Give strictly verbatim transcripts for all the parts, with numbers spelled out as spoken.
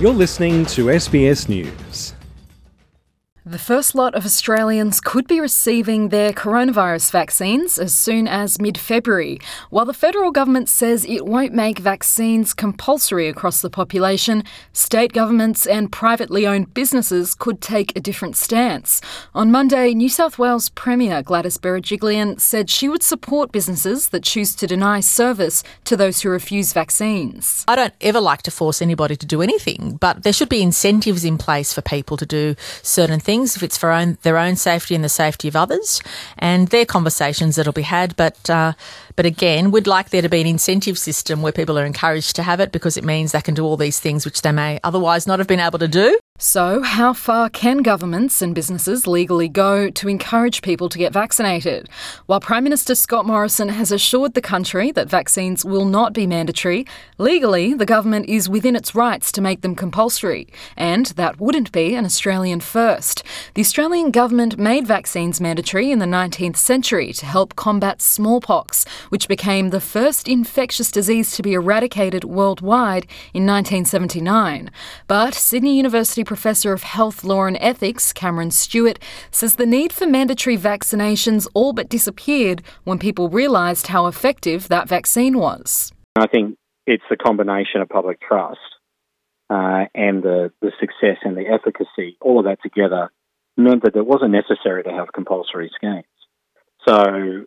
You're listening to S B S News. The first lot of Australians could be receiving their coronavirus vaccines as soon as mid-February, while the federal government says it won't make vaccines compulsory across the population. State governments and privately owned businesses could take a different stance. On Monday, New South Wales Premier Gladys Berejiklian said she would support businesses that choose to deny service to those who refuse vaccines. I don't ever like to force anybody to do anything, but there should be incentives in place for people to do certain things. Things if it's for own, their own safety and the safety of others, and they're conversations that'll be had. But uh, but again, we'd like there to be an incentive system where people are encouraged to have it because it means they can do all these things which they may otherwise not have been able to do. So, how far can governments and businesses legally go to encourage people to get vaccinated? While Prime Minister Scott Morrison has assured the country that vaccines will not be mandatory, legally the government is within its rights to make them compulsory, and that wouldn't be an Australian first. The Australian government made vaccines mandatory in the nineteenth century to help combat smallpox, which became the first infectious disease to be eradicated worldwide in nineteen seventy-nine. But Sydney University Professor of Health Law and Ethics, Cameron Stewart, says the need for mandatory vaccinations all but disappeared when people realised how effective that vaccine was. I think it's the combination of public trust uh, and the, the success and the efficacy, all of that together meant that it wasn't necessary to have compulsory schemes. So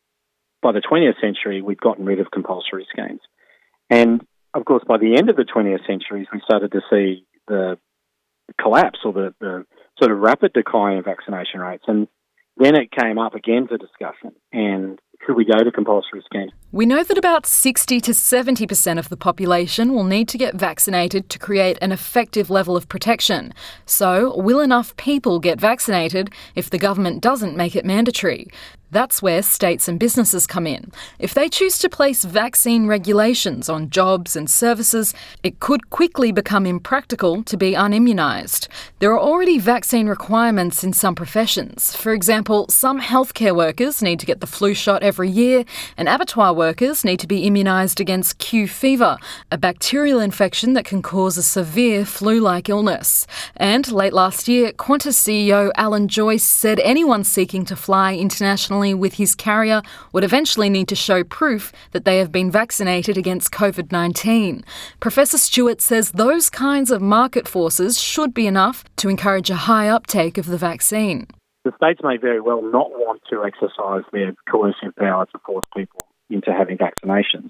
by the twentieth century, we'd gotten rid of compulsory schemes. And of course, by the end of the twentieth century, we started to see the collapse or the, the sort of rapid decline in vaccination rates. And then it came up again for discussion. And could we go to compulsory schemes? We know that about sixty to seventy percent of the population will need to get vaccinated to create an effective level of protection. So, will enough people get vaccinated if the government doesn't make it mandatory? That's where states and businesses come in. If they choose to place vaccine regulations on jobs and services, it could quickly become impractical to be unimmunised. There are already vaccine requirements in some professions. For example, some healthcare workers need to get the flu shot every year, and abattoir workers need to be immunised against Q fever, a bacterial infection that can cause a severe flu-like illness. And late last year, Qantas C E O Alan Joyce said anyone seeking to fly internationally with his carrier would eventually need to show proof that they have been vaccinated against COVID nineteen. Professor Stewart says those kinds of market forces should be enough to encourage a high uptake of the vaccine. The states may very well not want to exercise their coercive power to force people into having vaccinations.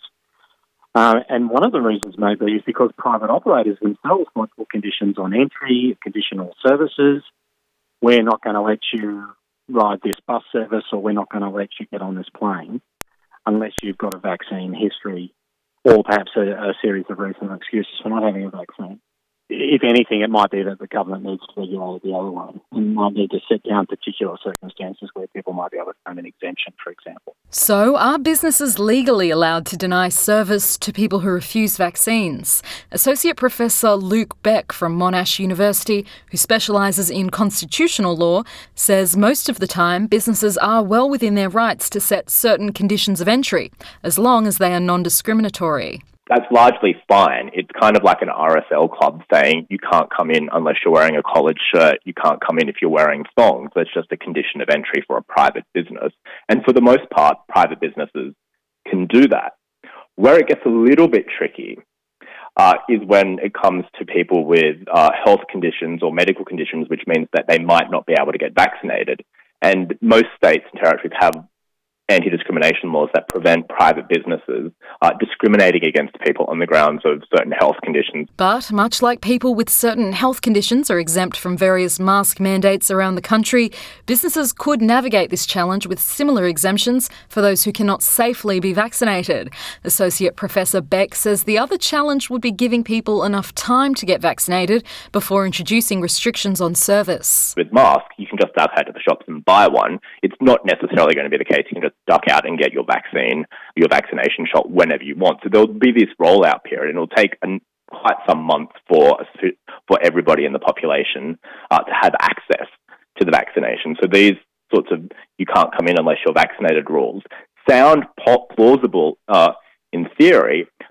Uh, and one of the reasons may be is because private operators themselves might put conditions on entry, conditional services. We're not going to let you ride this bus service, or we're not going to let you get on this plane unless you've got a vaccine history or perhaps a, a series of reasonable excuses for not having a vaccine. If anything, it might be that the government needs to regulate the other way and might need to set down particular circumstances where people might be able to claim an exemption, for example. So, are businesses legally allowed to deny service to people who refuse vaccines? Associate Professor Luke Beck from Monash University, who specialises in constitutional law, says most of the time businesses are well within their rights to set certain conditions of entry, as long as they are non-discriminatory. That's largely fine. It's kind of like an R S L club saying you can't come in unless you're wearing a collared shirt, you can't come in if you're wearing thongs. That's just a condition of entry for a private business. And for the most part, private businesses can do that. Where it gets a little bit tricky uh, is when it comes to people with uh, health conditions or medical conditions, which means that they might not be able to get vaccinated. And most states and territories have anti-discrimination laws that prevent private businesses uh, discriminating against people on the grounds of certain health conditions. But much like people with certain health conditions are exempt from various mask mandates around the country, businesses could navigate this challenge with similar exemptions for those who cannot safely be vaccinated. Associate Professor Beck says the other challenge would be giving people enough time to get vaccinated before introducing restrictions on service. With masks, you can just duck out to the shops and buy one. It's not necessarily going to be the case. You can just duck out and get your vaccine, your vaccination shot whenever you want. So there'll be this rollout period, and it'll take an, quite some months for for everybody in the population uh, to have access to the vaccination. So these sorts of you can't come in unless you're vaccinated rules sound plausible uh, in theory,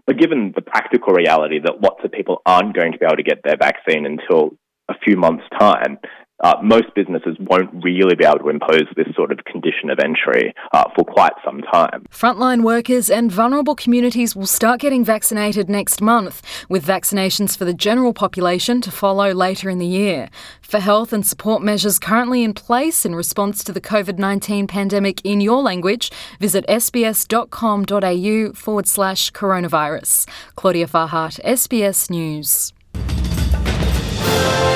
But given the practical reality that lots of people aren't going to be able to get their vaccine until a few months' time, uh, most businesses won't really be able to impose this sort of condition of entry uh, for quite some time. Frontline workers and vulnerable communities will start getting vaccinated next month, with vaccinations for the general population to follow later in the year. For health and support measures currently in place in response to the covid nineteen pandemic in your language, visit sbs.com.au forward slash coronavirus. Claudia Farhart, S B S News.